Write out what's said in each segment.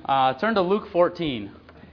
Turn to Luke 14.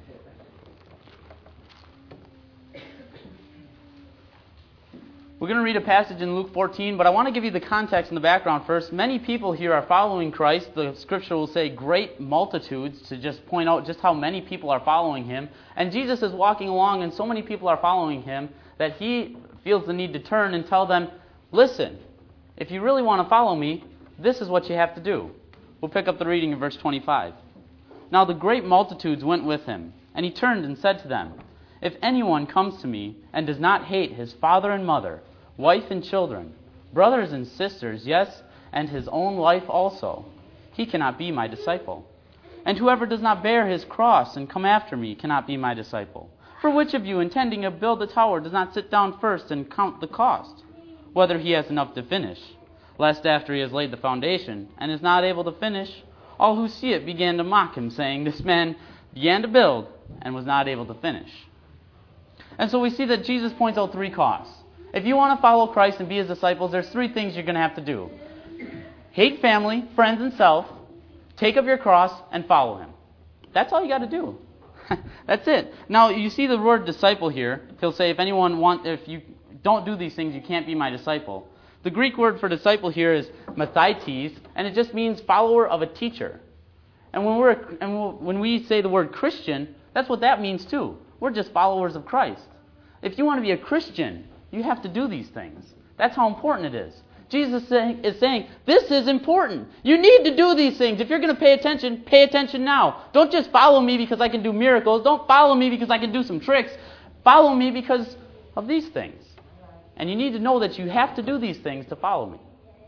We're going to read a passage in Luke 14, but I want to give you the context and the background first. Many people here are following Christ. The scripture will say great multitudes to just point out just how many people are following him. And Jesus is walking along, and so many people are following him that he feels the need to turn and tell them, listen, if you really want to follow me, this is what you have to do. We'll pick up the reading in verse 25. Now the great multitudes went with him, and he turned and said to them, if anyone comes to me and does not hate his father and mother, wife and children, brothers and sisters, yes, and his own life also, he cannot be my disciple. And whoever does not bear his cross and come after me cannot be my disciple. For which of you, intending to build a tower, does not sit down first and count the cost, whether he has enough to finish, lest after he has laid the foundation and is not able to finish, all who see it began to mock him, saying, this man began to build and was not able to finish. And so we see that Jesus points out three costs. If you want to follow Christ and be his disciples, there's three things you're going to have to do. Hate family, friends, and self. Take up your cross and follow him. That's all you got to do. That's it. Now, you see the word disciple here. He'll say, if you don't do these things, you can't be my disciple. The Greek word for disciple here is mathetes, and it just means follower of a teacher. And when we say the word Christian, that's what that means too. We're just followers of Christ. If you want to be a Christian, you have to do these things. That's how important it is. Jesus is saying, this is important. You need to do these things. If you're going to pay attention now. Don't just follow me because I can do miracles. Don't follow me because I can do some tricks. Follow me because of these things. And you need to know that you have to do these things to follow me.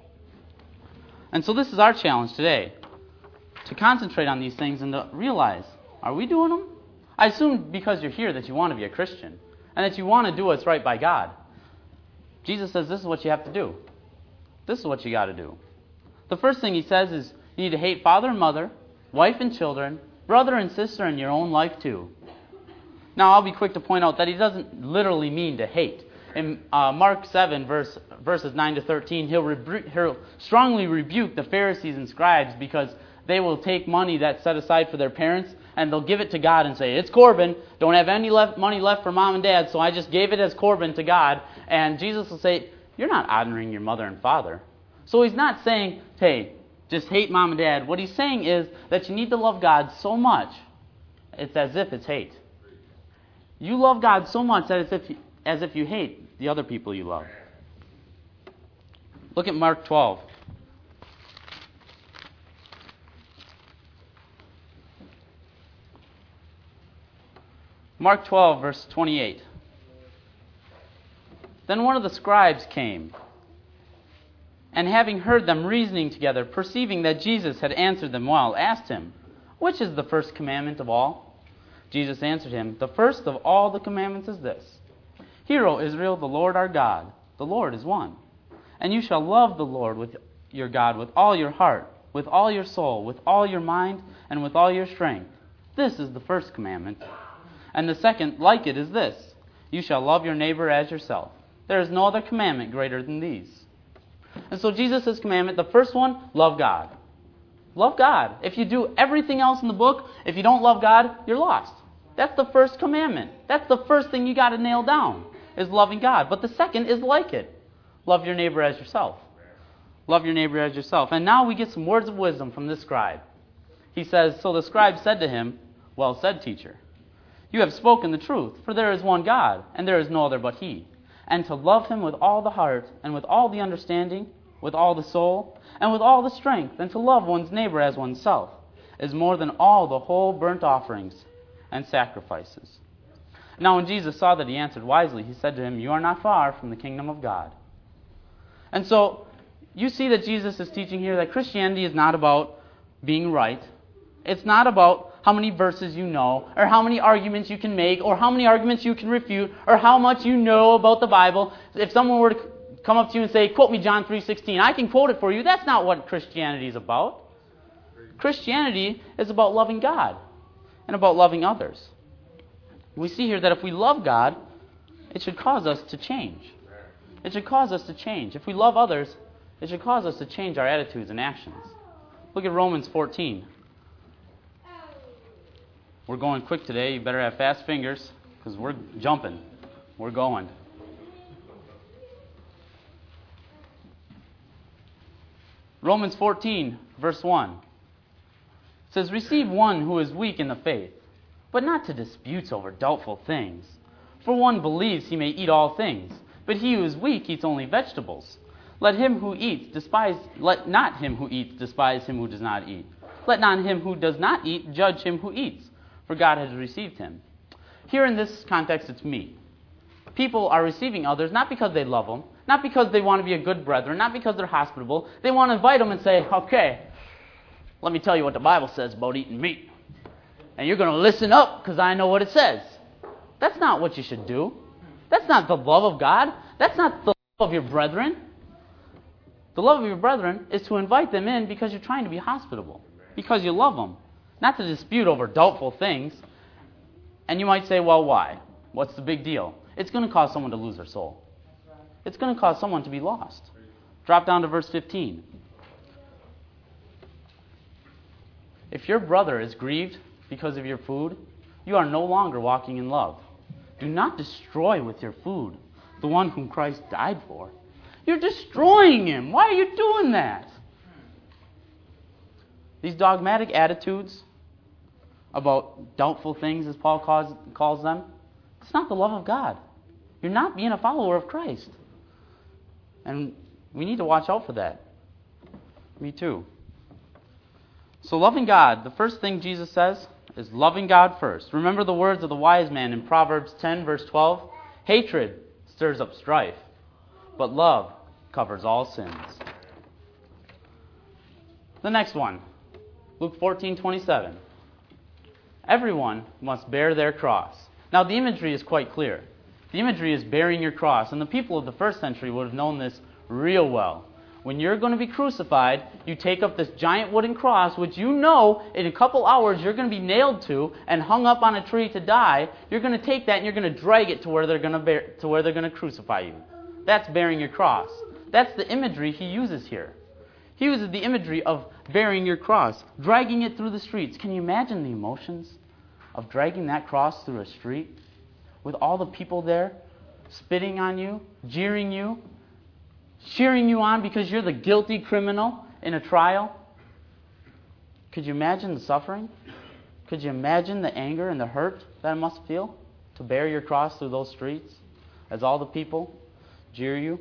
And so this is our challenge today. To concentrate on these things and to realize, are we doing them? I assume because you're here that you want to be a Christian. And that you want to do what's right by God. Jesus says this is what you have to do. This is what you got to do. The first thing he says is you need to hate father and mother, wife and children, brother and sister, and your own life too. Now I'll be quick to point out that he doesn't literally mean to hate. In Mark 7, verses 9 to 13, he'll strongly rebuke the Pharisees and scribes because they will take money that's set aside for their parents and they'll give it to God and say, it's Corban, don't have any money left for mom and dad, so I just gave it as Corban to God. And Jesus will say, you're not honoring your mother and father. So he's not saying, hey, just hate mom and dad. What he's saying is that you need to love God so much, it's as if it's hate. You love God so much that it's as if you hate the other people you love. Look at Mark 12. Mark 12, verse 28. Then one of the scribes came, and having heard them reasoning together, perceiving that Jesus had answered them well, asked him, which is the first commandment of all? Jesus answered him, the first of all the commandments is this. Hear, O Israel, the Lord our God, the Lord is one. And you shall love the Lord with your God with all your heart, with all your soul, with all your mind, and with all your strength. This is the first commandment. And the second, like it, is this. You shall love your neighbor as yourself. There is no other commandment greater than these. And so Jesus' commandment, the first one, love God. Love God. If you do everything else in the book, if you don't love God, you're lost. That's the first commandment. That's the first thing you got to nail down, is loving God. But the second is like it. Love your neighbor as yourself. Love your neighbor as yourself. And now we get some words of wisdom from this scribe. He says, so the scribe said to him, well said, teacher. You have spoken the truth, for there is one God, and there is no other but he. And to love him with all the heart, and with all the understanding, with all the soul, and with all the strength, and to love one's neighbor as oneself, is more than all the whole burnt offerings and sacrifices. Now when Jesus saw that he answered wisely, he said to him, you are not far from the kingdom of God. And so, you see that Jesus is teaching here that Christianity is not about being right. It's not about how many verses you know, or how many arguments you can make, or how many arguments you can refute, or how much you know about the Bible. If someone were to come up to you and say, quote me John 3:16, I can quote it for you. That's not what Christianity is about. Christianity is about loving God and about loving others. We see here that if we love God, it should cause us to change. It should cause us to change. If we love others, it should cause us to change our attitudes and actions. Look at Romans 14. We're going quick today. You better have fast fingers because we're jumping. We're going. Romans 14, verse 1. It says, receive one who is weak in the faith, but not to disputes over doubtful things. For one believes he may eat all things, but he who is weak eats only vegetables. Let not him who eats despise him who does not eat. Let not him who does not eat judge him who eats, for God has received him. Here in this context, it's me. People are receiving others not because they love them, not because they want to be a good brethren, not because they're hospitable. They want to invite them and say, okay, let me tell you what the Bible says about eating meat. And you're going to listen up because I know what it says. That's not what you should do. That's not the love of God. That's not the love of your brethren. The love of your brethren is to invite them in because you're trying to be hospitable, because you love them, not to dispute over doubtful things. And you might say, well, why? What's the big deal? It's going to cause someone to lose their soul. It's going to cause someone to be lost. Drop down to verse 15. If your brother is grieved because of your food, you are no longer walking in love. Do not destroy with your food the one whom Christ died for. You're destroying him. Why are you doing that? These dogmatic attitudes about doubtful things, as Paul calls them, it's not the love of God. You're not being a follower of Christ. And we need to watch out for that. Me too. So loving God, the first thing Jesus says is loving God first. Remember the words of the wise man in Proverbs 10, verse 12? Hatred stirs up strife, but love covers all sins. The next one, Luke 14:27. Everyone must bear their cross. Now the imagery is quite clear. The imagery is bearing your cross, and the people of the first century would have known this real well. When you're going to be crucified, you take up this giant wooden cross, which you know in a couple hours you're going to be nailed to and hung up on a tree to die. You're going to take that and you're going to drag it to where they're going to crucify you. That's bearing your cross. That's the imagery he uses here. He uses the imagery of bearing your cross, dragging it through the streets. Can you imagine the emotions of dragging that cross through a street with all the people there spitting on you, jeering you, cheering you on because you're the guilty criminal in a trial? Could you imagine the suffering? Could you imagine the anger and the hurt that it must feel to bear your cross through those streets as all the people jeer you?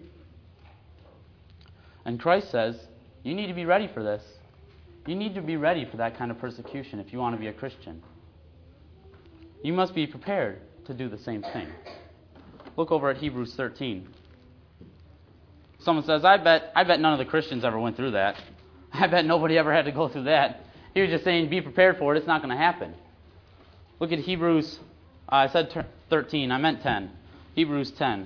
And Christ says, you need to be ready for this. You need to be ready for that kind of persecution if you want to be a Christian. You must be prepared to do the same thing. Look over at Hebrews 13. Someone says, I bet none of the Christians ever went through that. I bet nobody ever had to go through that. He was just saying, be prepared for it. It's not going to happen. Look at Hebrews, I said 13, I meant 10. Hebrews 10.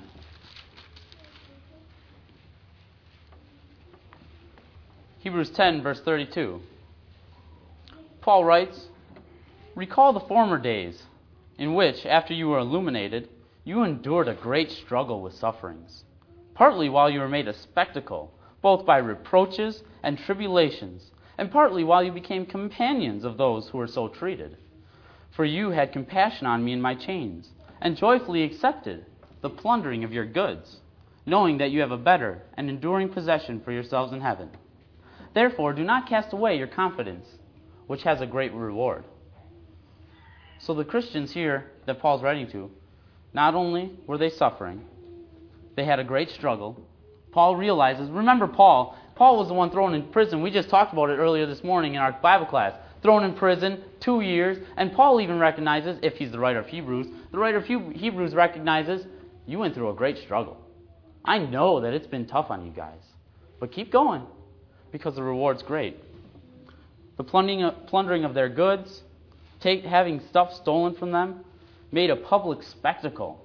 Hebrews 10, verse 32. Paul writes, recall the former days, in which, after you were illuminated, you endured a great struggle with sufferings, partly while you were made a spectacle, both by reproaches and tribulations, and partly while you became companions of those who were so treated. For you had compassion on me in my chains, and joyfully accepted the plundering of your goods, knowing that you have a better and enduring possession for yourselves in heaven. Therefore, do not cast away your confidence, which has a great reward. So the Christians here that Paul's writing to, not only were they suffering, they had a great struggle. Paul realizes, remember Paul was the one thrown in prison. We just talked about it earlier this morning in our Bible class. Thrown in prison, 2 years, and Paul even recognizes, if he's the writer of Hebrews, the writer of Hebrews recognizes, you went through a great struggle. I know that it's been tough on you guys, but keep going, because the reward's great. The plundering of their goods, having stuff stolen from them, made a public spectacle.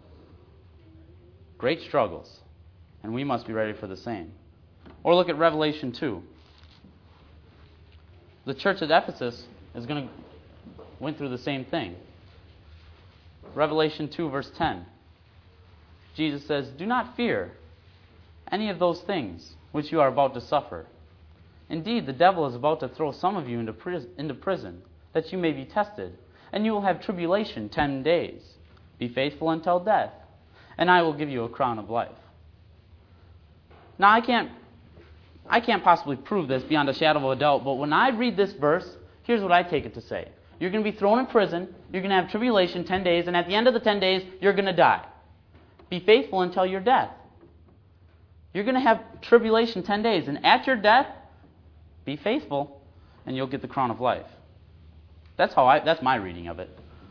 Great struggles, and we must be ready for the same. Or look at Revelation 2. The church at Ephesus went through the same thing. Revelation 2, verse 10. Jesus says, do not fear any of those things which you are about to suffer. Indeed, the devil is about to throw some of you into prison, that you may be tested, and you will have tribulation 10 days. Be faithful until death, and I will give you a crown of life. Now, I can't possibly prove this beyond a shadow of a doubt, but when I read this verse, here's what I take it to say. You're going to be thrown in prison, you're going to have tribulation 10 days, and at the end of the 10 days, you're going to die. Be faithful until your death. You're going to have tribulation 10 days, and at your death, be faithful, and you'll get the crown of life. That's my reading of it.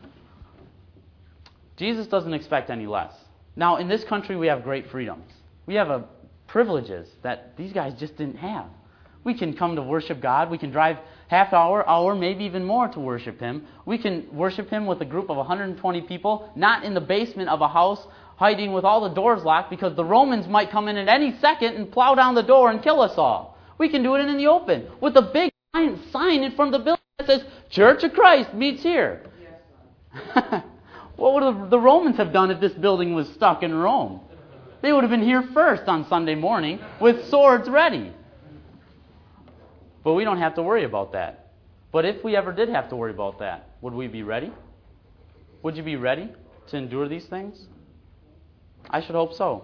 Jesus doesn't expect any less. Now, in this country, we have great freedoms. We have privileges that these guys just didn't have. We can come to worship God. We can drive half hour, maybe even more to worship Him. We can worship Him with a group of 120 people, not in the basement of a house, hiding with all the doors locked, because the Romans might come in at any second and plow down the door and kill us all. We can do it in the open, with a big sign in front of the building that says, Church of Christ meets here. Yes. What would the Romans have done if this building was stuck in Rome? They would have been here first on Sunday morning with swords ready. But we don't have to worry about that. But if we ever did have to worry about that, would we be ready? Would you be ready to endure these things? I should hope so.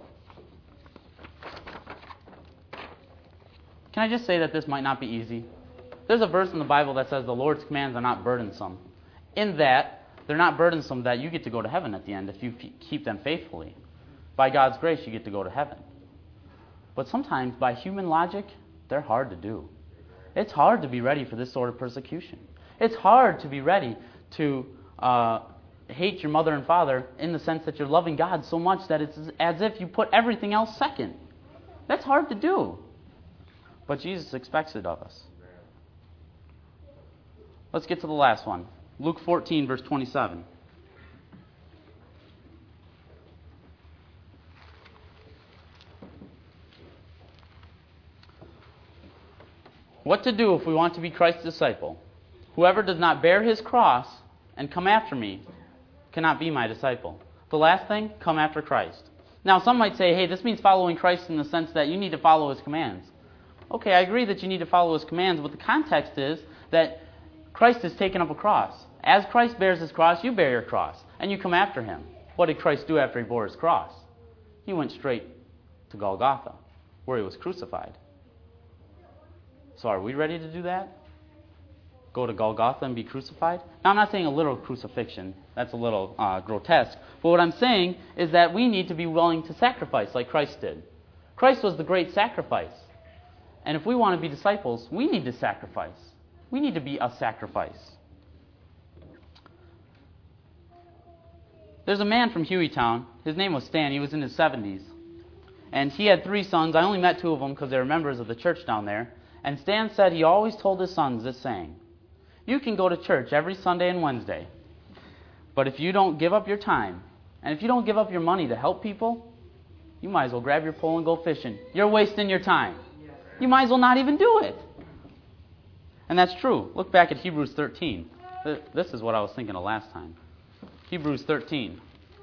Can I just say that this might not be easy? There's a verse in the Bible that says the Lord's commands are not burdensome. In that, they're not burdensome that you get to go to heaven at the end if you keep them faithfully. By God's grace, you get to go to heaven. But sometimes, by human logic, they're hard to do. It's hard to be ready for this sort of persecution. It's hard to be ready to hate your mother and father in the sense that you're loving God so much that it's as if you put everything else second. That's hard to do. But Jesus expects it of us. Let's get to the last one. Luke 14, verse 27. What to do if we want to be Christ's disciple? Whoever does not bear his cross and come after me cannot be my disciple. The last thing, come after Christ. Now, some might say, hey, this means following Christ in the sense that you need to follow His commands. Okay, I agree that you need to follow His commands, but the context is that Christ has taken up a cross. As Christ bears His cross, you bear your cross, and you come after Him. What did Christ do after He bore His cross? He went straight to Golgotha, where He was crucified. So are we ready to do that? Go to Golgotha and be crucified? Now, I'm not saying a literal crucifixion. That's a little grotesque. But what I'm saying is that we need to be willing to sacrifice like Christ did. Christ was the great sacrifice. And if we want to be disciples, we need to sacrifice. We need to be a sacrifice. There's a man from Hueytown. His name was Stan. He was in his 70s. And he had 3 sons. I only met 2 of them because they were members of the church down there. And Stan said he always told his sons this saying: you can go to church every Sunday and Wednesday, but if you don't give up your time, and if you don't give up your money to help people, you might as well grab your pole and go fishing. You're wasting your time. You might as well not even do it. And that's true. Look back at Hebrews 13. This is what I was thinking of last time. Hebrews 13.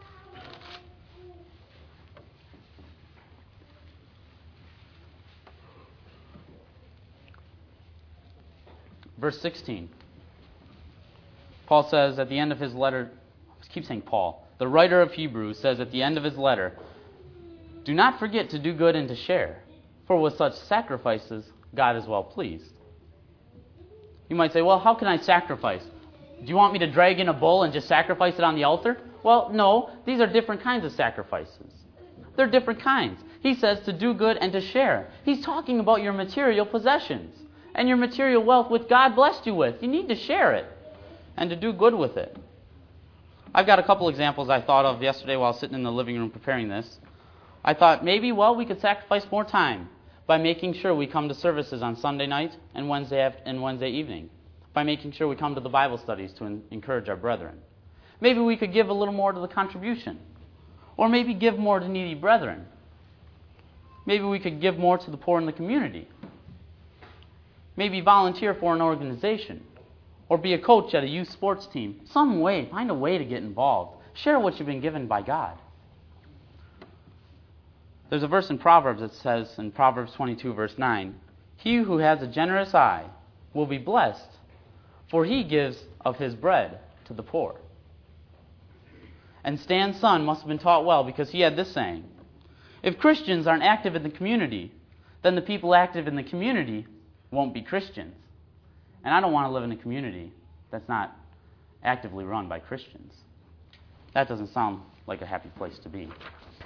Verse 16. Paul says at the end of his letter, I keep saying Paul, the writer of Hebrews says at the end of his letter, do not forget to do good and to share, for with such sacrifices God is well pleased. You might say, well, how can I sacrifice? Do you want me to drag in a bull and just sacrifice it on the altar? Well, no, these are different kinds of sacrifices. They're different kinds. He says to do good and to share. He's talking about your material possessions and your material wealth which God blessed you with. You need to share it and to do good with it. I've got a couple examples I thought of yesterday while sitting in the living room preparing this. I thought maybe, we could sacrifice more time by making sure we come to services on Sunday night and Wednesday evening, by making sure we come to the Bible studies to encourage our brethren. Maybe we could give a little more to the contribution, or maybe give more to needy brethren. Maybe we could give more to the poor in the community. Maybe volunteer for an organization, or be a coach at a youth sports team. Some way, find a way to get involved. Share what you've been given by God. There's a verse in Proverbs that says, in Proverbs 22, verse 9, he who has a generous eye will be blessed, for he gives of his bread to the poor. And Stan's son must have been taught well because he had this saying: if Christians aren't active in the community, then the people active in the community won't be Christians. And I don't want to live in a community that's not actively run by Christians. That doesn't sound like a happy place to be.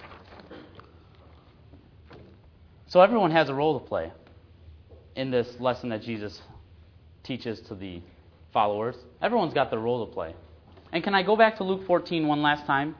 So everyone has a role to play in this lesson that Jesus teaches to the followers. Everyone's got their role to play. And can I go back to Luke 14 one last time?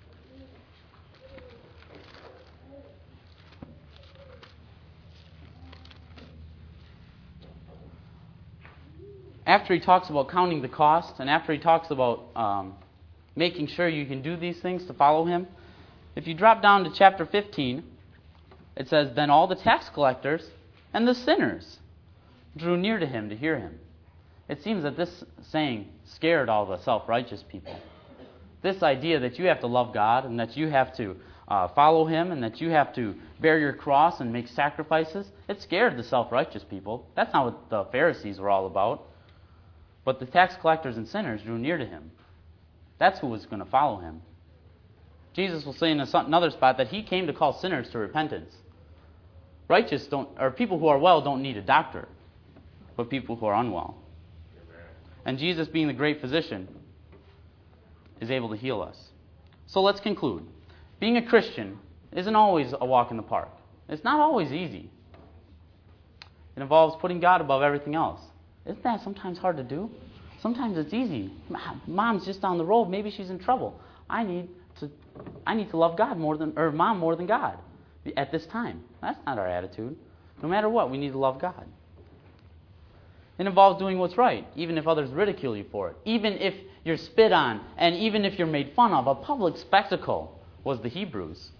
After he talks about counting the cost, and after he talks about making sure you can do these things to follow him, if you drop down to chapter 15, it says, then all the tax collectors and the sinners drew near to him to hear him. It seems that this saying scared all the self-righteous people. This idea that you have to love God and that you have to follow him and that you have to bear your cross and make sacrifices, it scared the self-righteous people. That's not what the Pharisees were all about. But the tax collectors and sinners drew near to him. That's who was going to follow him. Jesus will say in another spot that he came to call sinners to repentance. People who are well don't need a doctor, but people who are unwell. And Jesus, being the great physician, is able to heal us. So let's conclude. Being a Christian isn't always a walk in the park. It's not always easy. It involves putting God above everything else. Isn't that sometimes hard to do? Sometimes it's easy. Mom's just down the road. Maybe she's in trouble. I need to love God Mom more than God at this time. That's not our attitude. No matter what, we need to love God. It involves doing what's right, even if others ridicule you for it. Even if you're spit on, and even if you're made fun of. A public spectacle was the Hebrews.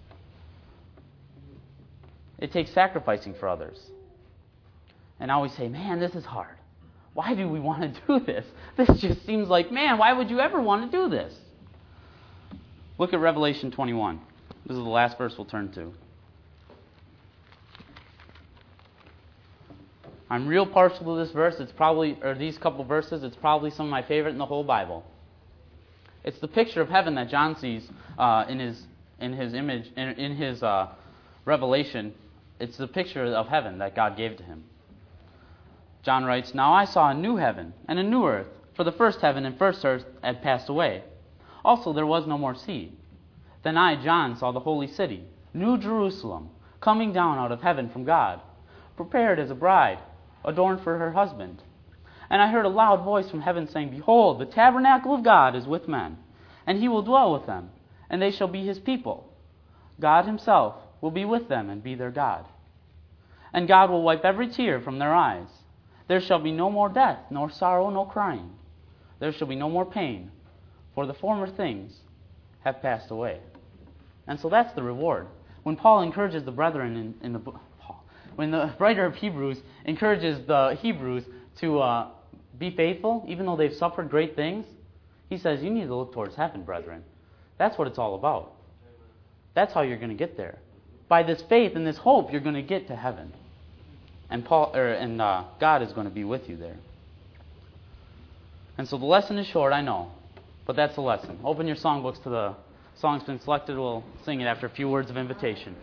It takes sacrificing for others. And I always say, man, this is hard. Why do we want to do this? This just seems like, man, why would you ever want to do this? Look at Revelation 21. This is the last verse we'll turn to. I'm real partial to this verse. These couple verses. It's probably some of my favorite in the whole Bible. It's the picture of heaven that John sees in his image, in his revelation. It's the picture of heaven that God gave to him. John writes, now I saw a new heaven and a new earth, for the first heaven and first earth had passed away. Also there was no more sea. Then I, John, saw the holy city, New Jerusalem, coming down out of heaven from God, prepared as a bride, adorned for her husband. And I heard a loud voice from heaven saying, behold, the tabernacle of God is with men, and he will dwell with them, and they shall be his people. God himself will be with them and be their God. And God will wipe every tear from their eyes. There shall be no more death, nor sorrow, nor crying. There shall be no more pain, for the former things have passed away. And so that's the reward. When Paul encourages the brethren in the book, when the writer of Hebrews encourages the Hebrews to be faithful, even though they've suffered great things, he says, you need to look towards heaven, brethren. That's what it's all about. That's how you're going to get there. By this faith and this hope, you're going to get to heaven. And God is going to be with you there. And so the lesson is short, I know, but that's the lesson. Open your songbooks to the song's been selected. We'll sing it after a few words of invitation.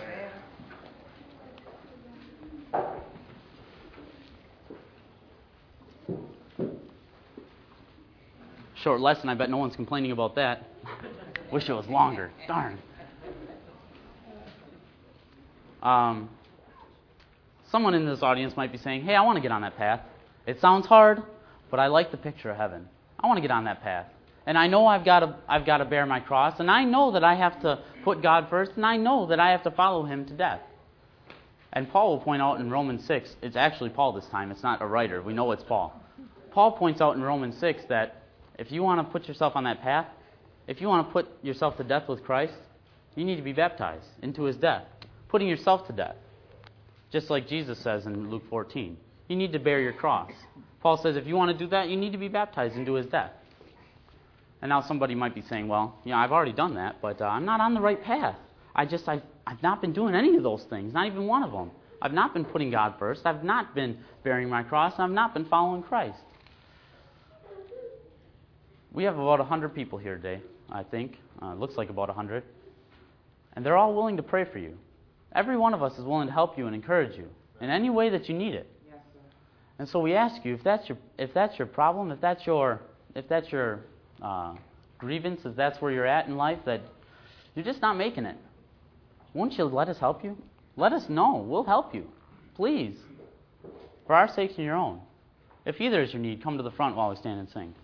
Short lesson, I bet no one's complaining about that. Wish it was longer. Darn. Someone in this audience might be saying, hey, I want to get on that path. It sounds hard, but I like the picture of heaven. I want to get on that path. And I know I've got to bear my cross, and I know that I have to put God first, and I know that I have to follow him to death. And Paul will point out in Romans 6, it's actually Paul this time, it's not a writer, we know it's Paul. Paul points out in Romans 6 that if you want to put yourself on that path, if you want to put yourself to death with Christ, you need to be baptized into his death, putting yourself to death. Just like Jesus says in Luke 14. You need to bear your cross. Paul says if you want to do that, you need to be baptized into his death. And now somebody might be saying, well, I've already done that, but I'm not on the right path. I've not been doing any of those things, not even one of them. I've not been putting God first. I've not been bearing my cross. I've not been following Christ. We have about 100 people here today, I think. It looks like about 100. And they're all willing to pray for you. Every one of us is willing to help you and encourage you in any way that you need it. Yes, sir. And so we ask you, if that's your problem, if that's your grievance, if that's where you're at in life, that you're just not making it, won't you let us help you? Let us know. We'll help you. Please. For our sakes and your own. If either is your need, come to the front while we stand and sing.